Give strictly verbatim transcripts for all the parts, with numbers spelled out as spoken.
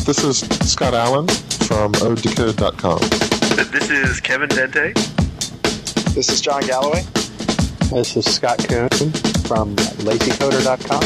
This is Scott Allen from ode to code dot com. This is Kevin Dente. This is John Galloway. This is Scott Kuhn from lazy coder dot com.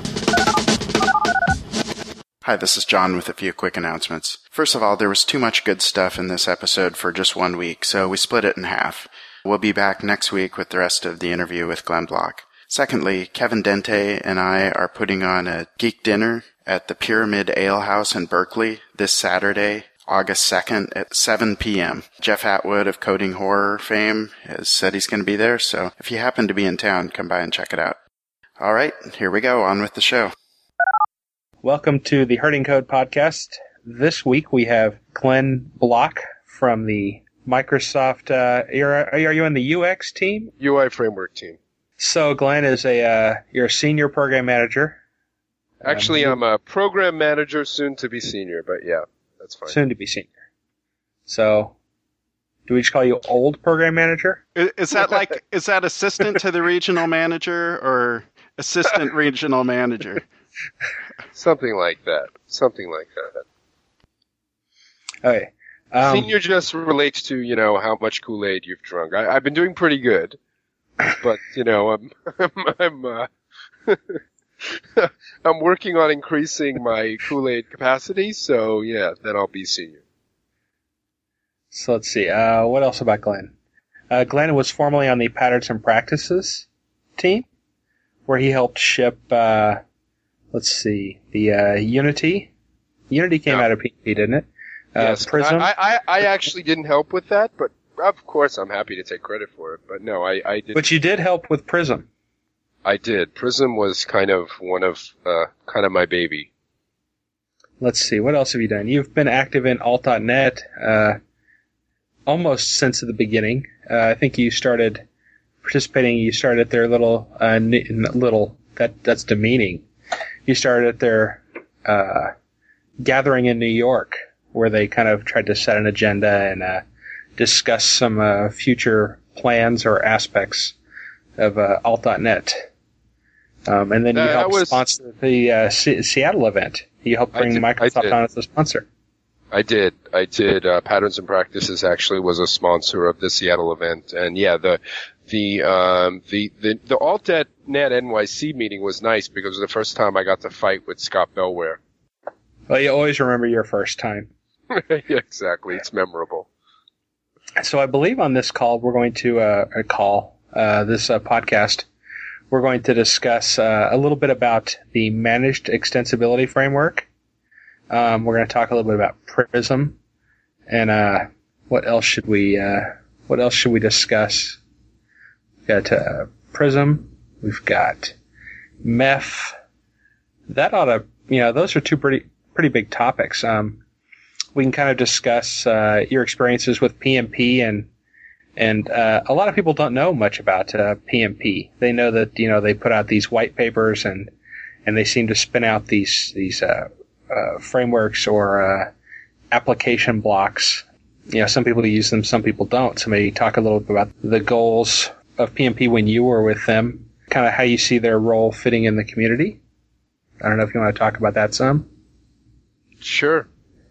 Hi, this is John with a few quick announcements. First of all, there was too much good stuff in this episode for just one week, so we split it in half. We'll be back next week with the rest of the interview with Glenn Block. Secondly, Kevin Dente and I are putting on a geek dinner at the Pyramid Ale House in Berkeley this Saturday, August second at seven p.m. Jeff Atwood of Coding Horror fame has said he's going to be there, so if you happen to be in town, come by and check it out. All right, here we go, on with the show. Welcome to the Herding Code podcast. This week we have Glenn Block from the Microsoft, uh, are, are you on the U X team? U I framework team. So Glenn is a, uh, you're a senior program manager. Actually, um, I'm a program manager, soon to be senior, but yeah, that's fine. Soon to be senior. So, do we just call you old program manager? Is, is that like, is that assistant to the regional manager or assistant regional manager? Something like that. Something like that. Okay. Um, Senior just relates to, you know, how much Kool-Aid you've drunk. I, I've been doing pretty good, but, you know, I'm, I'm, I'm, uh, I'm working on increasing my Kool-Aid capacity, so yeah, then I'll be senior. So let's see, uh, what else about Glenn? Uh, Glenn was formerly on the Patterns and Practices team, where he helped ship, uh, let's see, the, uh, Unity. Unity came Yeah. out of P H P, didn't it? Uh, Yes, Prism. I, I, I actually didn't help with that, but of course I'm happy to take credit for it. But no, I, I did. But you did help with Prism. I did. Prism was kind of one of, uh, kind of my baby. Let's see, what else have you done? You've been active in alt dot net, uh, almost since the beginning. Uh, I think you started participating, you started at their little, uh, n- little, that, that's demeaning. You started at their, uh, gathering in New York, where they kind of tried to set an agenda and, uh, discuss some, uh, future plans or aspects of, uh, alt dot net. Um, and then you Uh, that helped was- sponsor the, uh, C- Seattle event. You helped I bring did- I Microsoft did. on as a sponsor. I did. I did. Uh, Patterns and Practices actually was a sponsor of the Seattle event, and yeah, the the um, the the the alt dot net N Y C meeting was nice because it was the first time I got to fight with Scott Bellware. Well, you always remember your first time. Yeah, exactly. It's memorable. So I believe on this call, we're going to, uh, a call, uh, this uh, podcast, we're going to discuss uh, a little bit about the Managed Extensibility Framework. Um, we're going to talk a little bit about Prism. And uh, what else should we, uh, what else should we discuss? We've got uh, Prism. We've got M E F. That ought to, you know, those are two pretty, pretty big topics. Um, we can kind of discuss uh, your experiences with P M P, and and uh, a lot of people don't know much about uh, P M P. They know that, you know, they put out these white papers, and and they seem to spin out these these uh, uh, frameworks or uh, application blocks. You know, some people use them, some people don't. So maybe talk a little bit about the goals of P M P when you were with them, kind of how you see their role fitting in the community. I don't know if you want to talk about that some. Sure.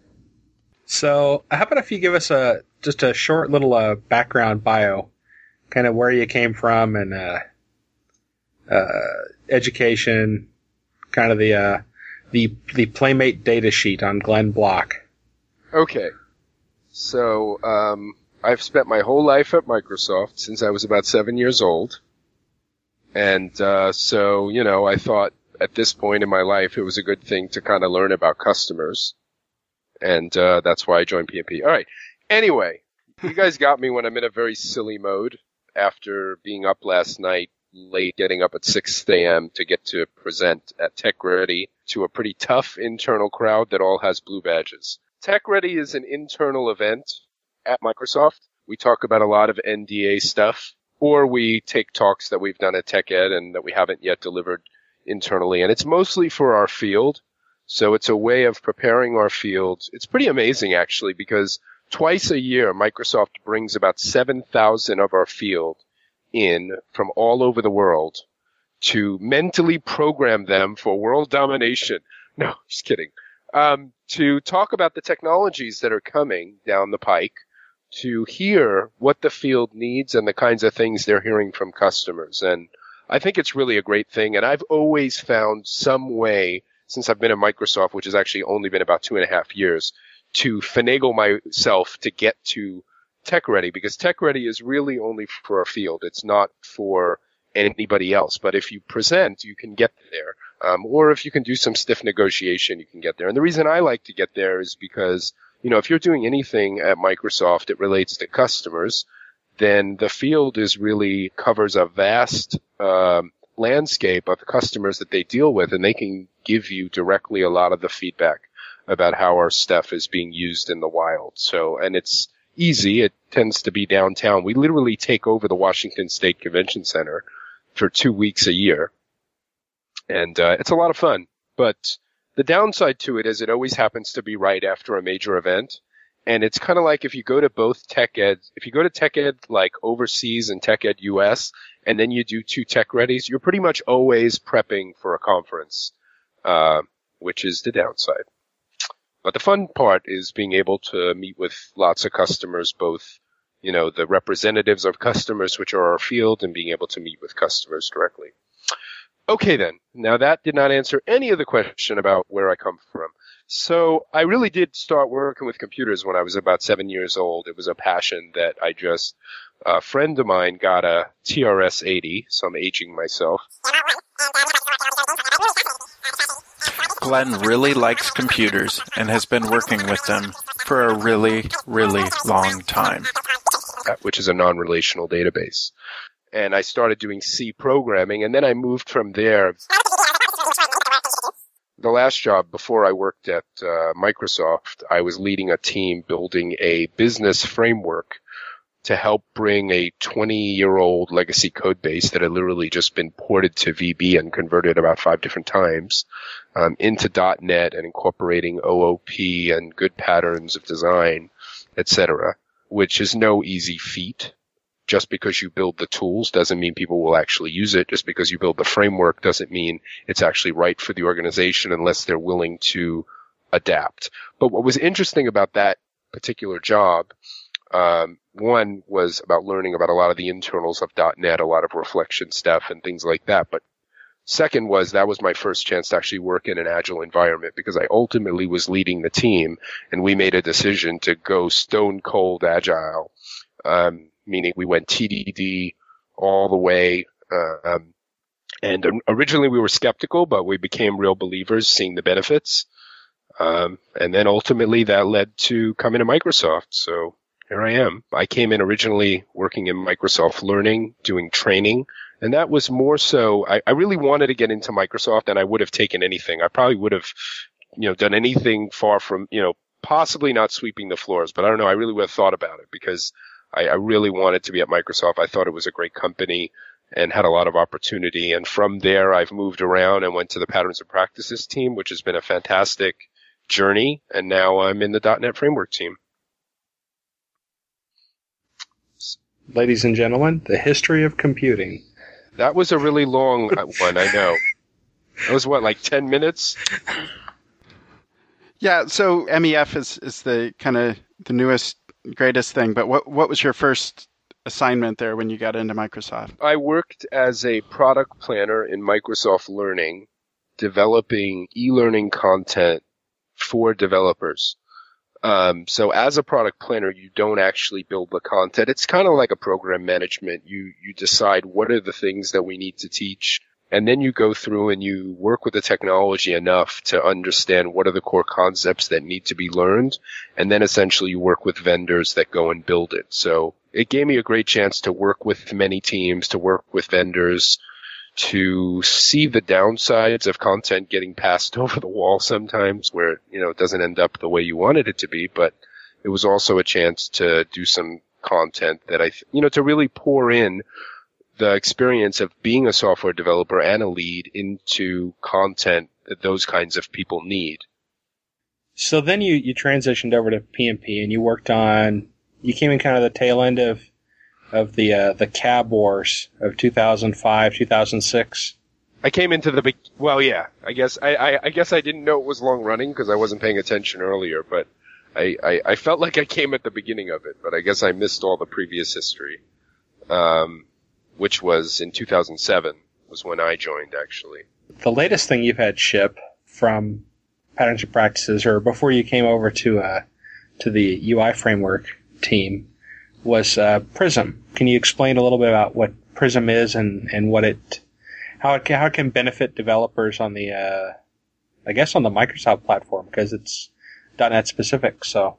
So, how about if you give us a just a short little uh, background bio, kind of where you came from and uh, uh, education, kind of the uh, the the Playmate data sheet on Glenn Block. Okay. So, um, I've spent my whole life at Microsoft since I was about seven years old. And, uh, so, you know, I thought at this point in my life it was a good thing to kind of learn about customers. And, uh, that's why I joined P M P. All right. Anyway, you guys got me when I'm in a very silly mode after being up last night late, getting up at six a.m. to get to present at Tech Ready to a pretty tough internal crowd that all has blue badges. Tech Ready is an internal event at Microsoft. We talk about a lot of N D A stuff, or we take talks that we've done at TechEd and that we haven't yet delivered internally. And it's mostly for our field. So it's a way of preparing our field. It's pretty amazing, actually, because twice a year, Microsoft brings about seven thousand of our field in from all over the world to mentally program them for world domination. No, just kidding. um, to talk about the technologies that are coming down the pike, to hear what the field needs and the kinds of things they're hearing from customers. And I think it's really a great thing. And I've always found some way, since I've been at Microsoft, which has actually only been about two and a half years, to finagle myself to get to Tech Ready, because Tech Ready is really only for a field. It's not for anybody else. But if you present, you can get there. Um, or if you can do some stiff negotiation, you can get there. And the reason I like to get there is because, you know, if you're doing anything at Microsoft that relates to customers, then the field is really covers a vast um, landscape of customers that they deal with, and they can give you directly a lot of the feedback about how our stuff is being used in the wild. So, and it's easy. It tends to be downtown. We literally take over the Washington State Convention Center for two weeks a year. And uh, it's a lot of fun. But the downside to it is it always happens to be right after a major event. And it's kind of like if you go to both Tech Ed, if you go to Tech Ed like overseas and Tech Ed U S, and then you do two Tech Readies, you're pretty much always prepping for a conference, uh, which is the downside. But the fun part is being able to meet with lots of customers, both, you know, the representatives of customers, which are our field, and being able to meet with customers directly. Okay then. Now that did not answer any of the question about where I come from. So I really did start working with computers when I was about seven years old. It was a passion that I just, a friend of mine got a T R S eighty, so I'm aging myself. Glenn really likes computers and has been working with them for a really, really long time. Which is a non-relational database. And I started doing C programming, and then I moved from there. The last job before I worked at uh, Microsoft, I was leading a team building a business framework to help bring a twenty-year-old legacy code base that had literally just been ported to V B and converted about five different times um, into dot net and incorporating O O P and good patterns of design, et cetera, which is no easy feat. Just because you build the tools doesn't mean people will actually use it. Just because you build the framework doesn't mean it's actually right for the organization unless they're willing to adapt. But what was interesting about that particular job, um, one was about learning about a lot of the internals of dot net, a lot of reflection stuff and things like that. But second was that was my first chance to actually work in an agile environment, because I ultimately was leading the team and we made a decision to go stone cold agile. Um, meaning we went T D D all the way. Uh, um, and originally we were skeptical, but we became real believers, seeing the benefits. Um, and then ultimately that led to coming to Microsoft. So here I am. I came in originally working in Microsoft Learning, doing training. And that was more so, I, I really wanted to get into Microsoft, and I would have taken anything. I probably would have, you know, done anything far from, you know, possibly not sweeping the floors, but I don't know. I really would have thought about it because I, I really wanted to be at Microsoft. I thought it was a great company and had a lot of opportunity. And from there, I've moved around and went to the Patterns and Practices team, which has been a fantastic journey. And now I'm in the dot net framework team. Ladies and gentlemen, the history of computing. That was a really long one, I know. That was what, like ten minutes? Yeah, so M E F is, is the kind of the newest, greatest thing, but what what was your first assignment there when you got into Microsoft? I worked as a product planner in Microsoft Learning, developing e-learning content for developers. Um, so as a product planner, you don't actually build the content. It's kind of like a program management. You you decide what are the things that we need to teach, and then you go through and you work with the technology enough to understand what are the core concepts that need to be learned, and then essentially you work with vendors that go and build it. So it gave me a great chance to work with many teams, to work with vendors, to see the downsides of content getting passed over the wall sometimes where, you know, it doesn't end up the way you wanted it to be. But it was also a chance to do some content that I, you know, to really pour in the experience of being a software developer and a lead into content that those kinds of people need. So then you, you transitioned over to P M P and you worked on, you came in kind of the tail end of of the uh, the cab wars of two thousand five, two thousand six. I came into the, be- well, yeah, I guess, I, I, I guess I didn't know it was long running because I wasn't paying attention earlier, but I, I, I felt like I came at the beginning of it, but I guess I missed all the previous history, um, which was in two thousand seven was when I joined, actually. The latest thing you've had ship from Patterns and Practices, or before you came over to, uh, to the U I framework team, was, uh, Prism. Can you explain a little bit about what Prism is and, and what it, how it can, how it can benefit developers on the, uh, I guess on the Microsoft platform, because it's .NET specific, so.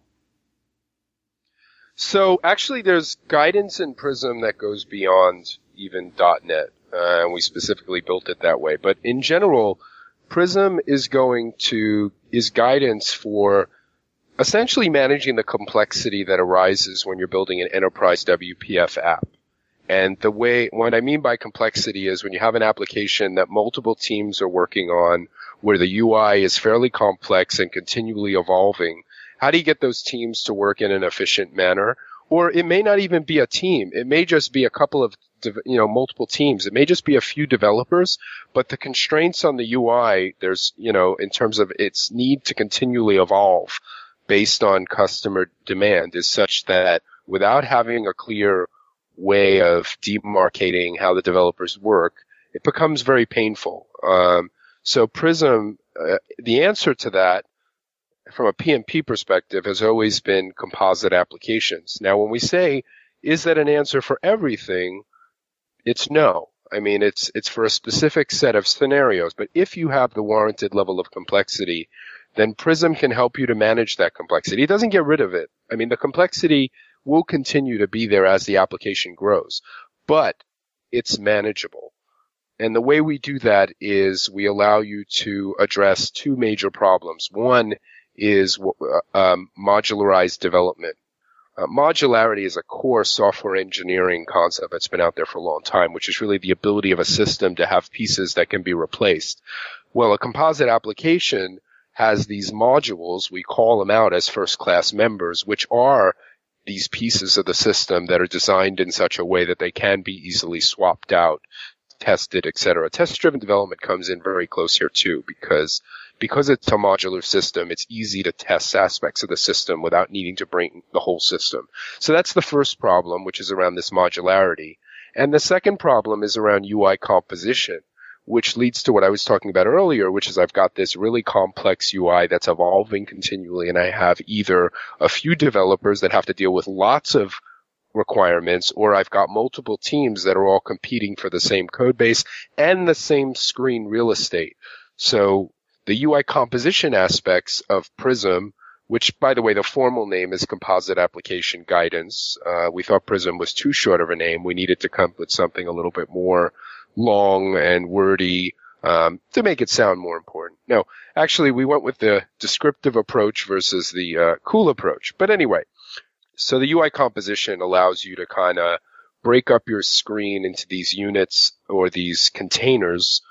So actually there's guidance in Prism that goes beyond even .NET, uh, and we specifically built it that way. But in general, Prism is going to, is guidance for essentially managing the complexity that arises when you're building an enterprise W P F app. And the way, what I mean by complexity is when you have an application that multiple teams are working on, where the U I is fairly complex and continually evolving, how do you get those teams to work in an efficient manner? Or it may not even be a team. It may just be a couple of, you know, multiple teams. It may just be a few developers, but the constraints on the U I, there's, you know, in terms of its need to continually evolve based on customer demand, is such that without having a clear way of demarcating how the developers work, it becomes very painful. Um, so Prism, uh, the answer to that from a P M P perspective has always been composite applications. Now, when we say, is that an answer for everything? It's no. I mean, it's, it's for a specific set of scenarios, but if you have the warranted level of complexity, then Prism can help you to manage that complexity. It doesn't get rid of it. I mean, the complexity will continue to be there as the application grows, but it's manageable. And the way we do that is we allow you to address two major problems. One is um, modularized development. Uh, modularity is a core software engineering concept that's been out there for a long time, which is really the ability of a system to have pieces that can be replaced. Well, a composite application has these modules, we call them out as first-class members, which are these pieces of the system that are designed in such a way that they can be easily swapped out, tested, et cetera. Test-driven development comes in very close here too, because because it's a modular system, it's easy to test aspects of the system without needing to bring the whole system. So that's the first problem, which is around this modularity. And the second problem is around U I composition, which leads to what I was talking about earlier, which is I've got this really complex U I that's evolving continually, and I have either a few developers that have to deal with lots of requirements, or I've got multiple teams that are all competing for the same code base and the same screen real estate. So the U I composition aspects of Prism, which, by the way, the formal name is Composite Application Guidance. Uh, we thought Prism was too short of a name. We needed to come up with something a little bit more long and wordy, um, to make it sound more important. No, actually, we went with the descriptive approach versus the uh, cool approach. But anyway, so the U I composition allows you to kind of break up your screen into these units or these containers,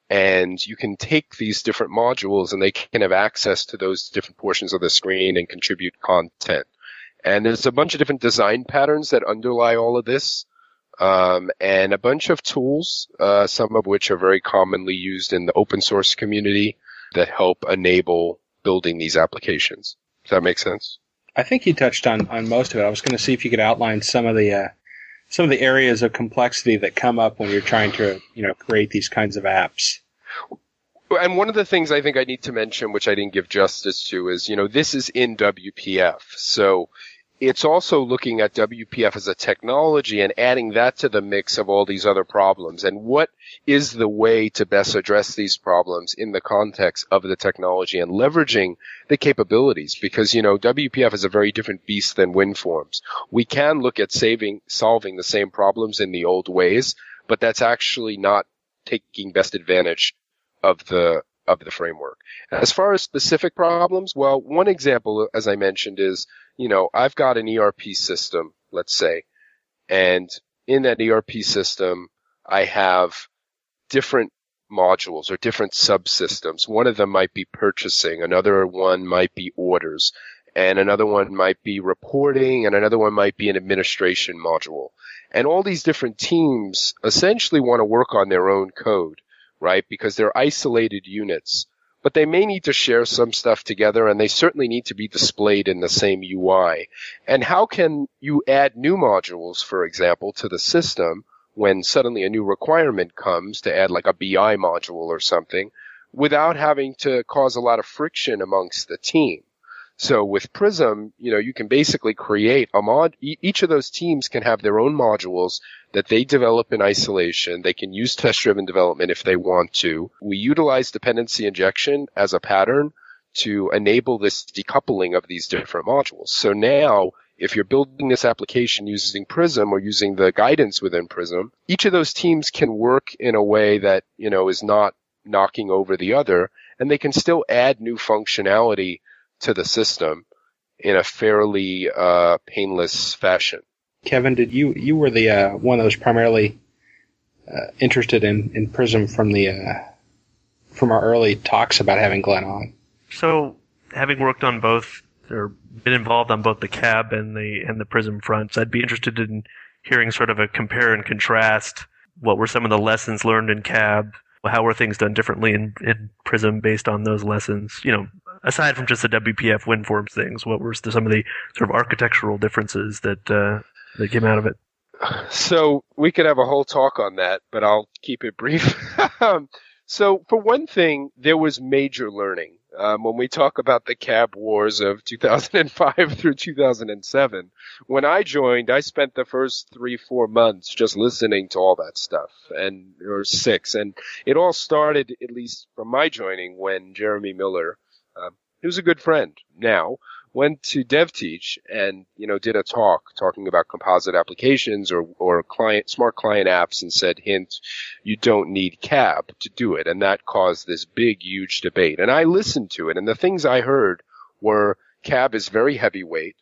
and you can take these different modules and they can have access to those different portions of the screen and contribute content. And there's a bunch of different design patterns that underlie all of this. Um, and a bunch of tools, uh, some of which are very commonly used in the open source community that help enable building these applications. Does that make sense? I think you touched on, on most of it. I was going to see if you could outline some of the, uh, some of the areas of complexity that come up when you're trying to, you know, create these kinds of apps. And one of the things I think I need to mention, which I didn't give justice to, is, you know, this is in W P F. So it's also looking at W P F as a technology and adding that to the mix of all these other problems. And what is the way to best address these problems in the context of the technology and leveraging the capabilities? Because, you know, W P F is a very different beast than WinForms. We can look at saving, solving the same problems in the old ways, but that's actually not taking best advantage of the of the framework. As far as specific problems, well, one example, as I mentioned, is, you know, I've got an E R P system, let's say, and in that E R P system, I have different modules or different subsystems. One of them might be purchasing, another one might be orders, and another one might be reporting, and another one might be an administration module. And all these different teams essentially want to work on their own code. right? Because they're isolated units, but they may need to share some stuff together, and they certainly need to be displayed in the same U I. And how can you add new modules, for example, to the system when suddenly a new requirement comes to add like a B I module or something without having to cause a lot of friction amongst the team? So with Prism, you know, you can basically create a mod. Each of those teams can have their own modules that they develop in isolation. They can use test-driven development if they want to. We utilize dependency injection as a pattern to enable this decoupling of these different modules. So now, if you're building this application using Prism or using the guidance within Prism, each of those teams can work in a way that, you know, is not knocking over the other, and they can still add new functionality to the system in a fairly uh, painless fashion. Kevin, did you you were the uh, one that was primarily uh, interested in, in Prism from the uh, from our early talks about having Glenn on? So, having worked on both or been involved on both the C A B and the and the Prism fronts, I'd be interested in hearing sort of a compare and contrast. What were some of the lessons learned in C A B? How were things done differently in, in Prism based on those lessons? You know, aside from just the W P F WinForms things, what were some of the sort of architectural differences that uh, that came out of it? So we could have a whole talk on that, but I'll keep it brief. So for one thing, there was major learning. Um, when we talk about the C A B wars of two thousand five through two thousand seven, when I joined, I spent the first three, four months just listening to all that stuff, and or six, and it all started, at least from my joining, when Jeremy Miller, um, who's a good friend now, went to DevTeach and, you know, did a talk talking about composite applications or, or client, smart client apps, and said, hint, you don't need C A B to do it. And that caused this big, huge debate. And I listened to it, and the things I heard were C A B is very heavyweight.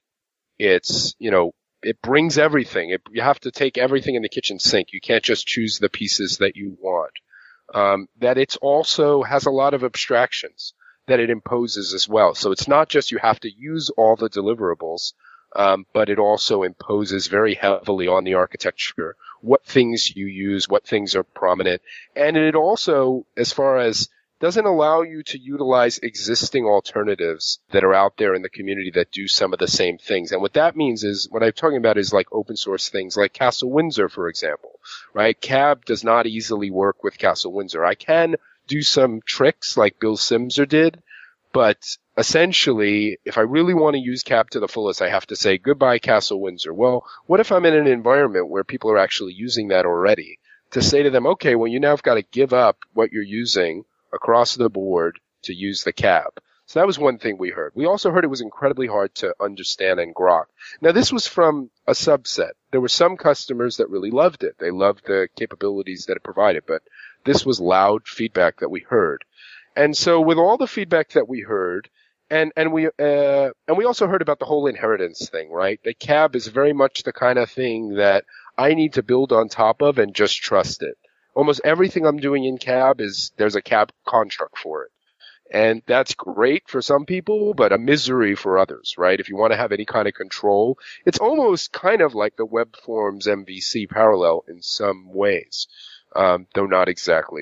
It's, you know, it brings everything. It, you have to take everything in the kitchen sink. You can't just choose the pieces that you want. Um, that it's also has a lot of abstractions that it imposes as well. So it's not just you have to use all the deliverables, um, but it also imposes very heavily on the architecture, what things you use, what things are prominent. And it also, as far as doesn't allow you to utilize existing alternatives that are out there in the community that do some of the same things. And what that means is, what I'm talking about is like open source things like Castle Windsor, for example, right? C A B does not easily work with Castle Windsor. I can do some tricks like Bill Simser did, but essentially, if I really want to use C A B to the fullest, I have to say goodbye Castle Windsor. Well, what if I'm in an environment where people are actually using that already? To say to them, okay, well, you now have got to give up what you're using across the board to use the C A B. So that was one thing we heard. We also heard it was incredibly hard to understand in Grok. Now, this was from a subset. There were some customers that really loved it. They loved the capabilities that it provided, but this was loud feedback that we heard. And so with all the feedback that we heard, and, and we, uh, and we also heard about the whole inheritance thing, right? The C A B is very much the kind of thing that I need to build on top of and just trust it. Almost everything I'm doing in C A B is, there's a C A B construct for it. And that's great for some people, but a misery for others, right? If you want to have any kind of control, it's almost kind of like the WebForms M V C parallel in some ways, um, though not exactly.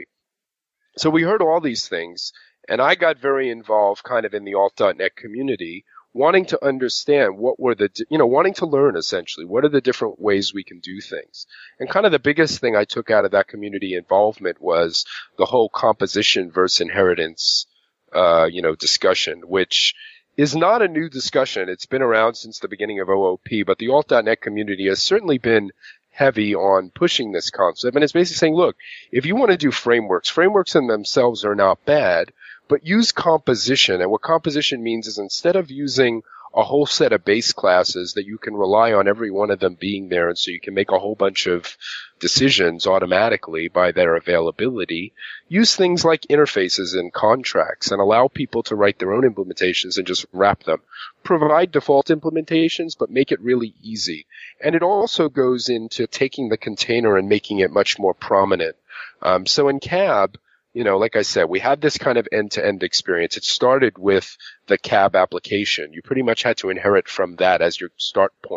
So we heard all these things, and I got very involved kind of in the alt dot net community, wanting to understand what were the, you know, wanting to learn essentially, what are the different ways we can do things. And kind of the biggest thing I took out of that community involvement was the whole composition versus inheritance Uh, you know, discussion, which is not a new discussion. It's been around since the beginning of O O P, but the alt dot net community has certainly been heavy on pushing this concept. And it's basically saying, look, if you want to do frameworks, frameworks in themselves are not bad, but use composition. And what composition means is instead of using a whole set of base classes that you can rely on every one of them being there, and so you can make a whole bunch of decisions automatically by their availability, use things like interfaces and contracts and allow people to write their own implementations and just wrap them. Provide default implementations, but make it really easy. And it also goes into taking the container and making it much more prominent. Um, so in C A B, you know, like I said, we had this kind of end-to-end experience. It started with the C A B application. You pretty much had to inherit from that as your start point.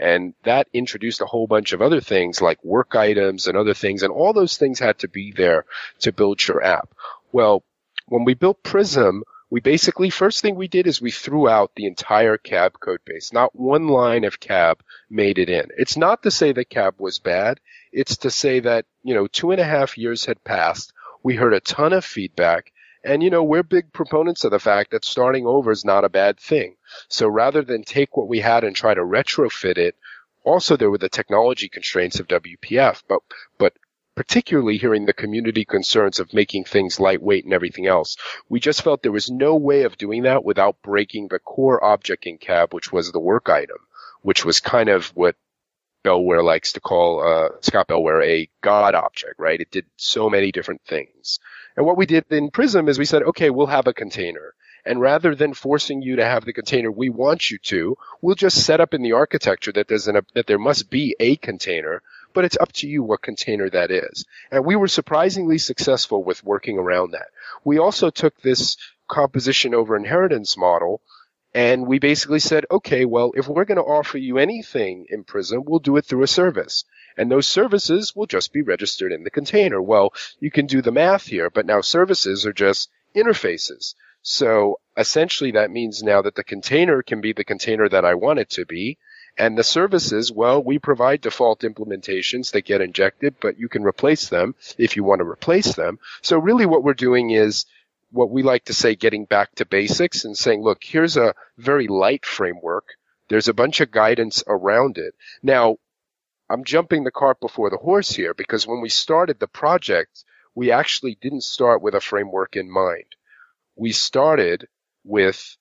And that introduced a whole bunch of other things like work items and other things, and all those things had to be there to build your app. Well, when we built Prism, we basically, first thing we did is we threw out the entire C A B code base. Not one line of C A B made it in. It's not to say that C A B was bad. It's to say that, you know, two and a half years had passed. We heard a ton of feedback. And, you know, we're big proponents of the fact that starting over is not a bad thing. So rather than take what we had and try to retrofit it, also there were the technology constraints of W P F, but, but particularly hearing the community concerns of making things lightweight and everything else. We just felt there was no way of doing that without breaking the core object in C A B, which was the work item, which was kind of what Bellware likes to call, uh, Scott Bellware, a God object, right? It did so many different things. And what we did in Prism is we said, okay, we'll have a container. And rather than forcing you to have the container we want you to, we'll just set up in the architecture that there's an, that there must be a container, but it's up to you what container that is. And we were surprisingly successful with working around that. We also took this composition over inheritance model, and we basically said, okay, well, if we're going to offer you anything in Prism, we'll do it through a service. And those services will just be registered in the container. Well, you can do the math here, but now services are just interfaces. So essentially that means now that the container can be the container that I want it to be. And the services, well, we provide default implementations that get injected, but you can replace them if you want to replace them. So really what we're doing is what we like to say, getting back to basics and saying, look, here's a very light framework. There's a bunch of guidance around it. Now, I'm jumping the cart before the horse here because when we started the project, we actually didn't start with a framework in mind. We started with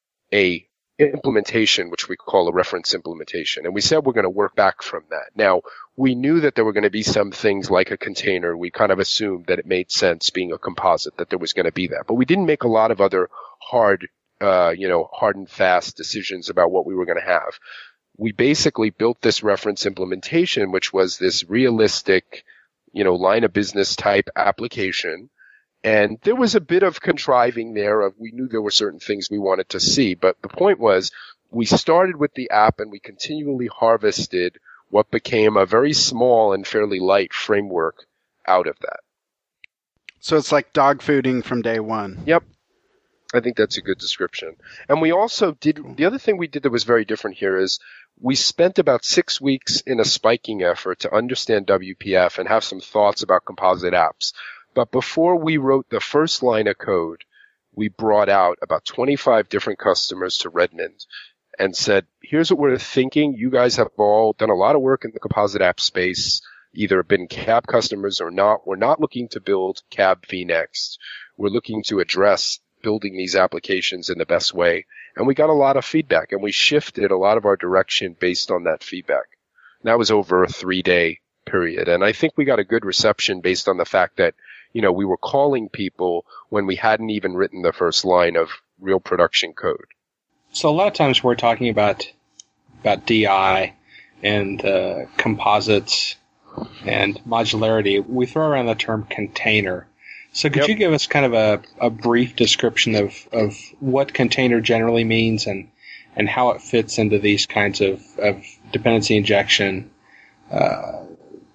a implementation, which we call a reference implementation. And we said we're going to work back from that. Now, we knew that there were going to be some things like a container. We kind of assumed that it made sense being a composite, that there was going to be that. But we didn't make a lot of other hard, uh, you know, hard and fast decisions about what we were going to have. We basically built this reference implementation, which was this realistic, you know, line of business type application. And there was a bit of contriving there of, we knew there were certain things we wanted to see, but the point was we started with the app and we continually harvested what became a very small and fairly light framework out of that. So it's like dog fooding from day one. Yep. I think that's a good description. And we also did, the other thing we did that was very different here is we spent about six weeks in a spiking effort to understand W P F and have some thoughts about composite apps. But before we wrote the first line of code, we brought out about twenty-five different customers to Redmond and said, here's what we're thinking. You guys have all done a lot of work in the composite app space, either been C A B customers or not. We're not looking to build C A B vNext. We're looking to address building these applications in the best way. And we got a lot of feedback, and we shifted a lot of our direction based on that feedback. And that was over a three-day period. And I think we got a good reception based on the fact that, you know, we were calling people when we hadn't even written the first line of real production code. So a lot of times we're talking about about D I and uh, composites and modularity. We throw around the term container. So could Yep. you give us kind of a, a brief description of, of what container generally means and, and how it fits into these kinds of, of dependency injection uh,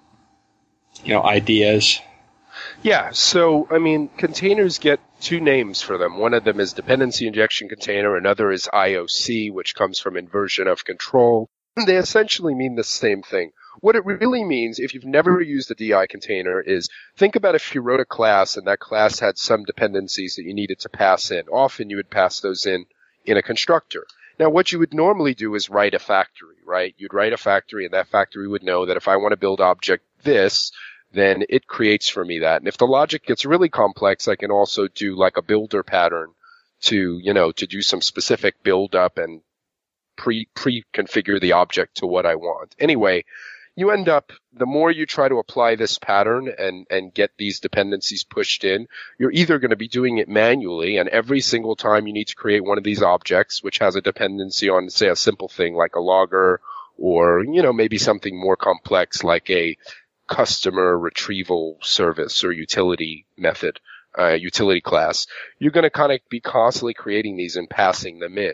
you know, ideas? Yeah, so, I mean, containers get two names for them. One of them is dependency injection container, another is I O C, which comes from inversion of control. They essentially mean the same thing. What it really means, if you've never used a D I container, is think about if you wrote a class and that class had some dependencies that you needed to pass in. Often you would pass those in in a constructor. Now, what you would normally do is write a factory, right? You'd write a factory, and that factory would know that if I want to build object this, then it creates for me that. And if the logic gets really complex, I can also do like a builder pattern to, you know, to do some specific build up and pre, pre-configure the object to what I want. Anyway, you end up, the more you try to apply this pattern and, and get these dependencies pushed in, you're either going to be doing it manually, and every single time you need to create one of these objects, which has a dependency on, say, a simple thing like a logger, or, you know, maybe something more complex like a customer retrieval service or utility method, uh, utility class, you're going to kind of be constantly creating these and passing them in.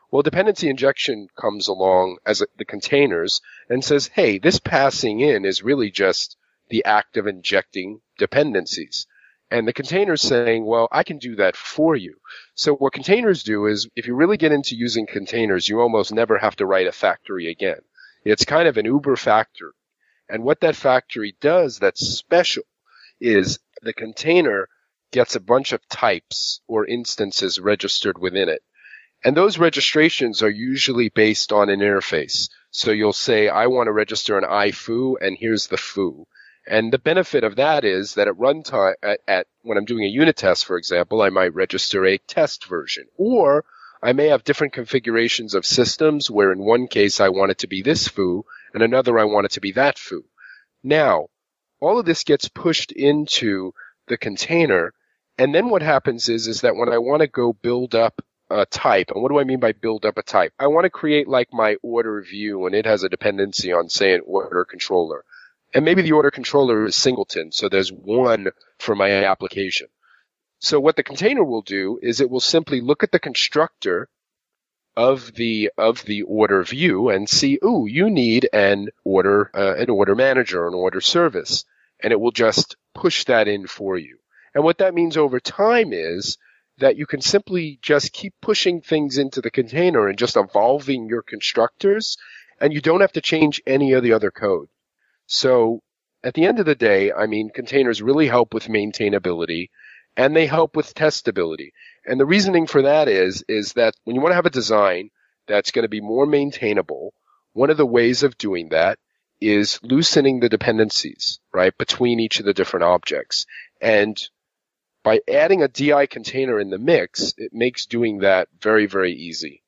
Well, dependency injection comes along as a, the containers and says, hey, this passing in is really just the act of injecting dependencies. And the container's saying, well, I can do that for you. So what containers do is, if you really get into using containers, you almost never have to write a factory again. It's kind of an Uber factory. And what that factory does that's special is the container gets a bunch of types or instances registered within it. And those registrations are usually based on an interface. So you'll say, I want to register an I F U, and here's the F U. And the benefit of that is that at runtime, at, at when I'm doing a unit test, for example, I might register a test version. Or I may have different configurations of systems where in one case I want it to be this F U, and another I want it to be that F U. Now, all of this gets pushed into the container, and then what happens is, is that when I want to go build up a type, and what do I mean by build up a type? I want to create like my order view, and it has a dependency on, say, an order controller. And maybe the order controller is singleton, so there's one for my application. So what the container will do is it will simply look at the constructor of the of the order view and see, ooh, you need an order uh, an order manager, an order service, and it will just push that in for you. And what that means over time is that you can simply just keep pushing things into the container and just evolving your constructors, and you don't have to change any of the other code. So at the end of the day, I mean, containers really help with maintainability, and they help with testability. And the reasoning for that is, is that when you want to have a design that's going to be more maintainable, one of the ways of doing that is loosening the dependencies, right, between each of the different objects. And by adding a D I container in the mix, it makes doing that very, very easy.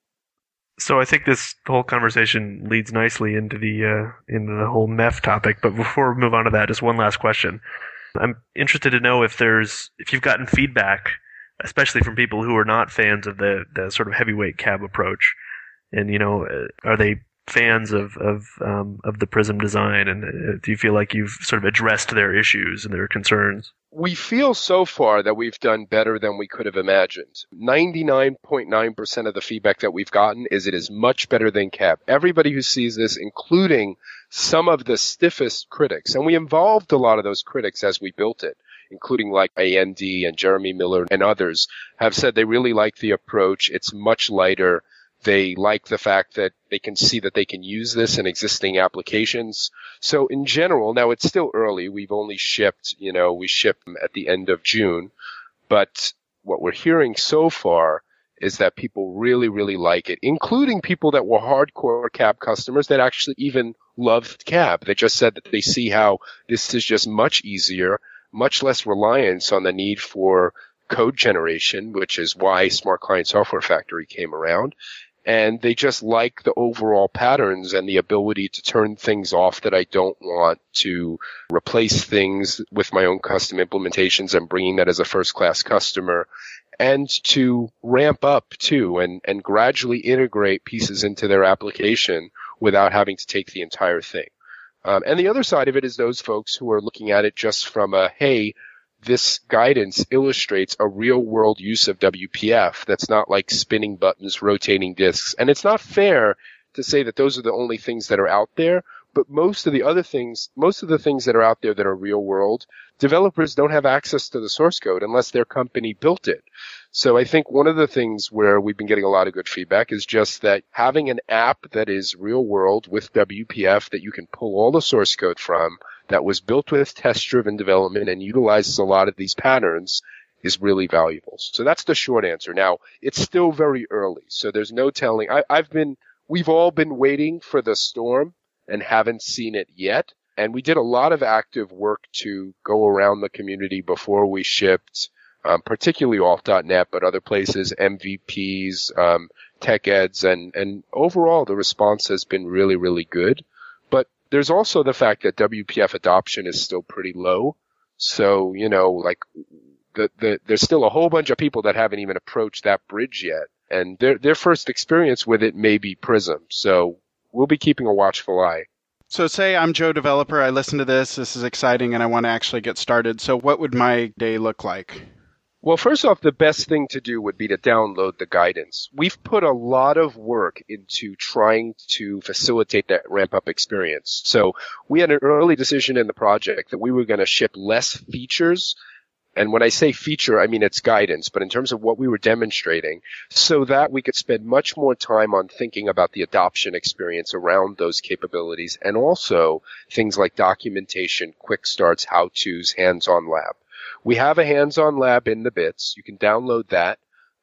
So I think this whole conversation leads nicely into the uh, into the whole M E F topic. But before we move on to that, just one last question. I'm interested to know if there's if you've gotten feedback, especially from people who are not fans of the, the sort of heavyweight cab approach, and you know, are they fans of of um, of the Prism design, and uh, do you feel like you've sort of addressed their issues and their concerns? We feel so far that we've done better than we could have imagined. ninety-nine point nine percent of the feedback that we've gotten is it is much better than cab. Everybody who sees this, including some of the stiffest critics, and we involved a lot of those critics as we built it, including like A M D and Jeremy Miller and others, have said they really like the approach. It's much lighter. They like the fact that they can see that they can use this in existing applications. So in general, now it's still early. We've only shipped, you know, we shipped at the end of June. But what we're hearing so far is that people really, really like it, including people that were hardcore cab customers that actually even loved cab. They just said that they see how this is just much easier, much less reliance on the need for code generation, which is why Smart Client Software Factory came around. And they just like the overall patterns and the ability to turn things off that I don't want, to replace things with my own custom implementations and bringing that as a first-class customer, and to ramp up too and, and gradually integrate pieces into their application without having to take the entire thing. Um, and the other side of it is those folks who are looking at it just from a, hey, this guidance illustrates a real-world use of W P F that's not like spinning buttons, rotating disks. And it's not fair to say that those are the only things that are out there, but most of the other things, most of the things that are out there that are real-world, developers don't have access to the source code unless their company built it. So I think one of the things where we've been getting a lot of good feedback is just that having an app that is real-world with W P F that you can pull all the source code from, that was built with test-driven development and utilizes a lot of these patterns, is really valuable. So that's the short answer. Now, it's still very early, so there's no telling. I, I've been, we've all been waiting for the storm and haven't seen it yet. And we did a lot of active work to go around the community before we shipped, um, particularly alt dot net, but other places, M V Ps, um, tech eds, and, and overall the response has been really, really good. But there's also the fact that W P F adoption is still pretty low. So, you know, like the, the, there's still a whole bunch of people that haven't even approached that bridge yet. And their, their first experience with it may be Prism. So we'll be keeping a watchful eye. So say I'm Joe Developer, I listen to this, this is exciting, and I want to actually get started. So what would my day look like? Well, first off, the best thing to do would be to download the guidance. We've put a lot of work into trying to facilitate that ramp-up experience. So we had an early decision in the project that we were going to ship less features. And when I say feature, I mean it's guidance, but in terms of what we were demonstrating, so that we could spend much more time on thinking about the adoption experience around those capabilities, and also things like documentation, quick starts, how-tos, hands-on lab. We have a hands-on lab in the bits. You can download that,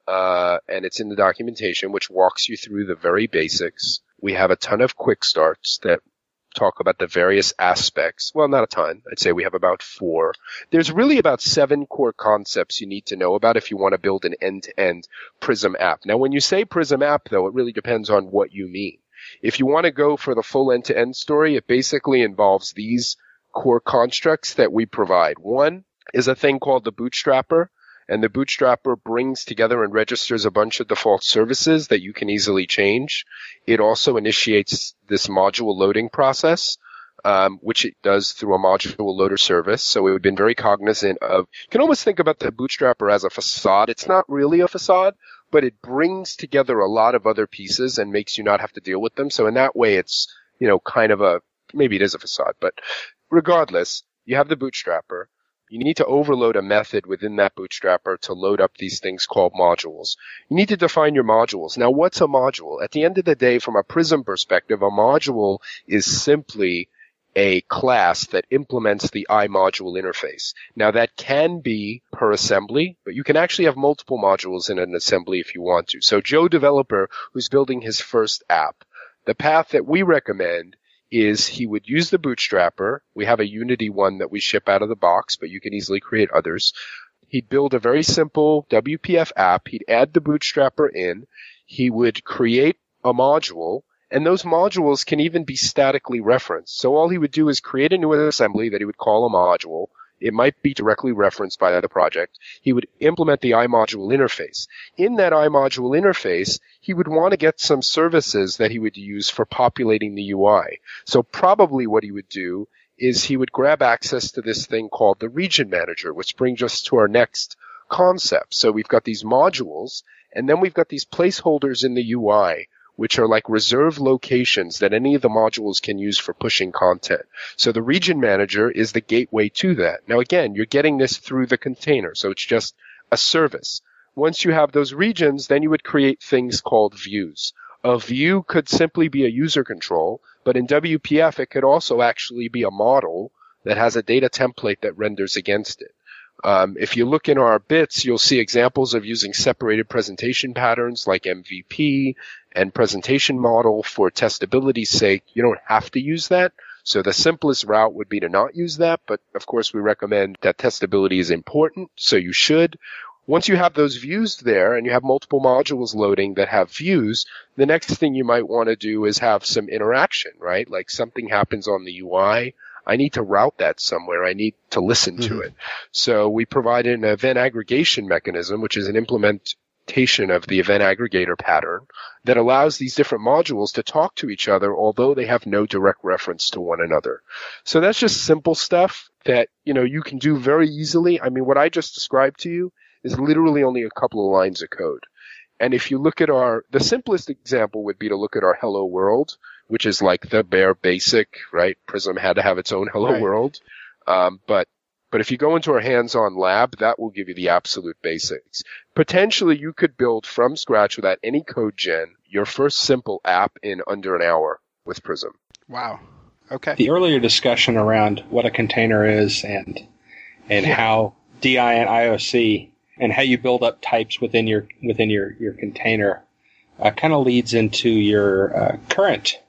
uh, and it's in the documentation, which walks you through the very basics. We have a ton of quick starts that talk about the various aspects. Well, not a ton. I'd say we have about four. There's really about seven core concepts you need to know about if you want to build an end-to-end Prism app. Now, when you say Prism app, though, it really depends on what you mean. If you want to go for the full end-to-end story, it basically involves these core constructs that we provide. One is a thing called the Bootstrapper, and the Bootstrapper brings together and registers a bunch of default services that you can easily change. It also initiates this module loading process, um, which it does through a module loader service. So we've been very cognizant of, you can almost think about the Bootstrapper as a facade. It's not really a facade, but it brings together a lot of other pieces and makes you not have to deal with them. So in that way, it's, you know, kind of a, maybe it is a facade, but regardless, you have the Bootstrapper. You need to overload a method within that Bootstrapper to load up these things called modules. You need to define your modules. Now, what's a module? At the end of the day, from a Prism perspective, a module is simply a class that implements the iModule interface. Now, that can be per assembly, but you can actually have multiple modules in an assembly if you want to. So Joe Developer, who's building his first app, the path that we recommend is he would use the Bootstrapper. We have a Unity one that we ship out of the box, but you can easily create others. He'd build a very simple W P F app. He'd add the Bootstrapper in. He would create a module, and those modules can even be statically referenced. So all he would do is create a new assembly that he would call a module. It might be directly referenced by the project. He would implement the iModule interface. In that iModule interface, he would want to get some services that he would use for populating the U I. So probably what he would do is he would grab access to this thing called the Region Manager, which brings us to our next concept. So we've got these modules, and then we've got these placeholders in the U I, which are like reserved locations that any of the modules can use for pushing content. So the Region Manager is the gateway to that. Now again, you're getting this through the container, so it's just a service. Once you have those regions, then you would create things called views. A view could simply be a user control, but in W P F it could also actually be a model that has a data template that renders against it. Um, if you look in our bits, you'll see examples of using separated presentation patterns like M V P and presentation model for testability's sake. You don't have to use that. So the simplest route would be to not use that. But of course, we recommend that testability is important. So you should. Once you have those views there and you have multiple modules loading that have views, the next thing you might want to do is have some interaction, right? Like something happens on the U I. I need to route that somewhere. I need to listen mm-hmm. to it. So we provided an event aggregation mechanism, which is an implementation of the event aggregator pattern that allows these different modules to talk to each other, although they have no direct reference to one another. So that's just simple stuff that, you know, you can do very easily. I mean, what I just described to you is literally only a couple of lines of code. And if you look at our, the simplest example would be to look at our Hello World, which is like the bare basic, right? Prism had to have its own Hello right. World. Um, but, but if you go into our hands-on lab, that will give you the absolute basics. Potentially you could build from scratch without any code gen your first simple app in under an hour with Prism. Wow. Okay. The earlier discussion around what a container is and, and yeah. how D I and I O C and how you build up types within your, within your, your container, uh, kind of leads into your, uh, current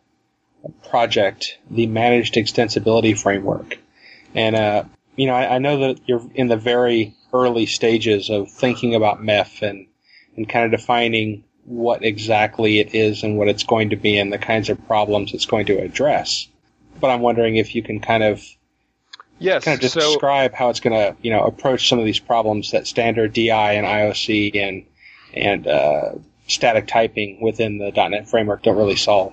project, the Managed Extensibility Framework. And, uh, you know, I, I know that you're in the very early stages of thinking about M E F and, and kind of defining what exactly it is and what it's going to be and the kinds of problems it's going to address. But I'm wondering if you can kind of, yes, kind of just so, describe how it's going to, you know, approach some of these problems that standard D I and I O C and, and, uh, static typing within the dot net framework don't really solve.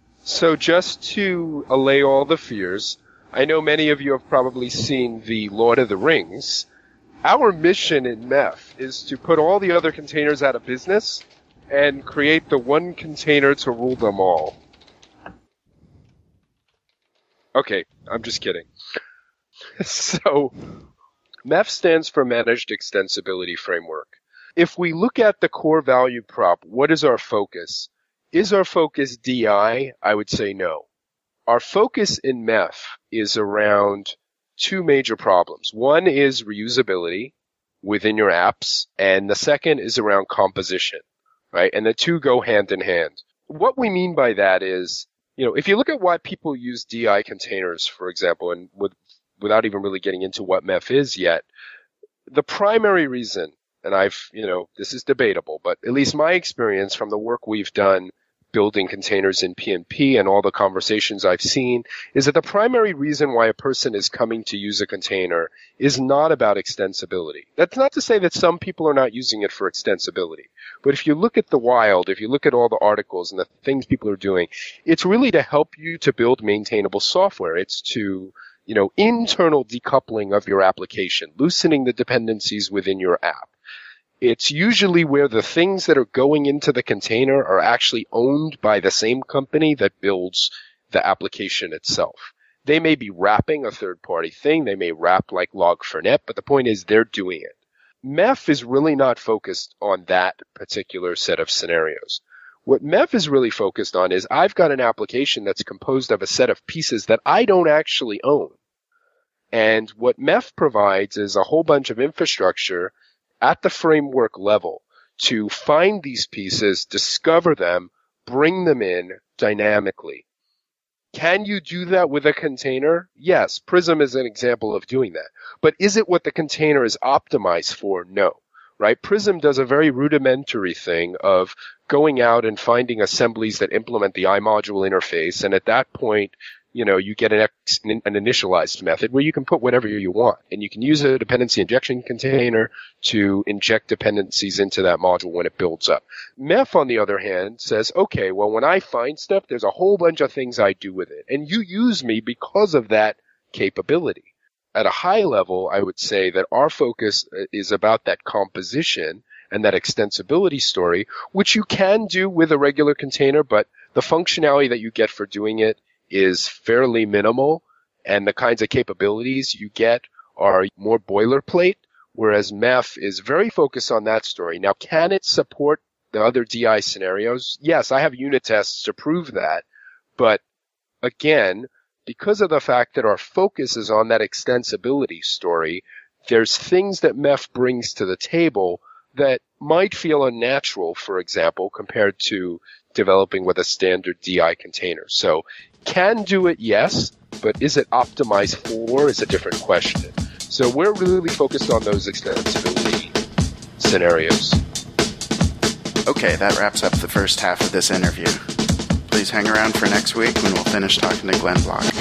So just to allay all the fears, I know many of you have probably seen the Lord of the Rings, Our mission in M E F is to put all the other containers out of business and create the one container to rule them all. Okay, I'm just kidding. So, M E F stands for Managed Extensibility Framework. If we look at the core value prop, what is our focus? Is our focus D I? I would say no. Our focus in M E F is around two major problems. One is reusability within your apps, and the second is around composition, right? And the two go hand in hand. What we mean by that is, you know, if you look at why people use D I containers, for example, and with, without even really getting into what M E F is yet, the primary reason, and I've, you know, this is debatable, but at least my experience from the work we've done building containers in P N P and all the conversations I've seen is that the primary reason why a person is coming to use a container is not about extensibility. That's not to say that some people are not using it for extensibility. But if you look at the wild, if you look at all the articles and the things people are doing, it's really to help you to build maintainable software. It's to, you know, internal decoupling of your application, loosening the dependencies within your app. It's usually where the things that are going into the container are actually owned by the same company that builds the application itself. They may be wrapping a third-party thing. They may wrap like log four net, but the point is they're doing it. M E F is really not focused on that particular set of scenarios. What M E F is really focused on is I've got an application that's composed of a set of pieces that I don't actually own. And what M E F provides is a whole bunch of infrastructure at the framework level to find these pieces, discover them, bring them in dynamically. Can you do that with a container? Yes, Prism is an example of doing that. But is it what the container is optimized for? No. Right? Prism does a very rudimentary thing of going out and finding assemblies that implement the iModule interface, and at that point, you know, you get an, ex, an initialized method where you can put whatever you want. And you can use a dependency injection container to inject dependencies into that module when it builds up. M E F, on the other hand, says, okay, well, when I find stuff, there's a whole bunch of things I do with it. And you use me because of that capability. At a high level, I would say that our focus is about that composition and that extensibility story, which you can do with a regular container, but the functionality that you get for doing it is fairly minimal, and the kinds of capabilities you get are more boilerplate, whereas M E F is very focused on that story. Now, can it support the other D I scenarios? Yes, I have unit tests to prove that, but again, because of the fact that our focus is on that extensibility story, there's things that M E F brings to the table that might feel unnatural, for example, compared to developing with a standard D I container. So can do it, yes, but is it optimized for is a different question. So we're really focused on those extensibility scenarios. Okay, that wraps up the first half of this interview. Please hang around for next week when we'll finish talking to Glenn Block.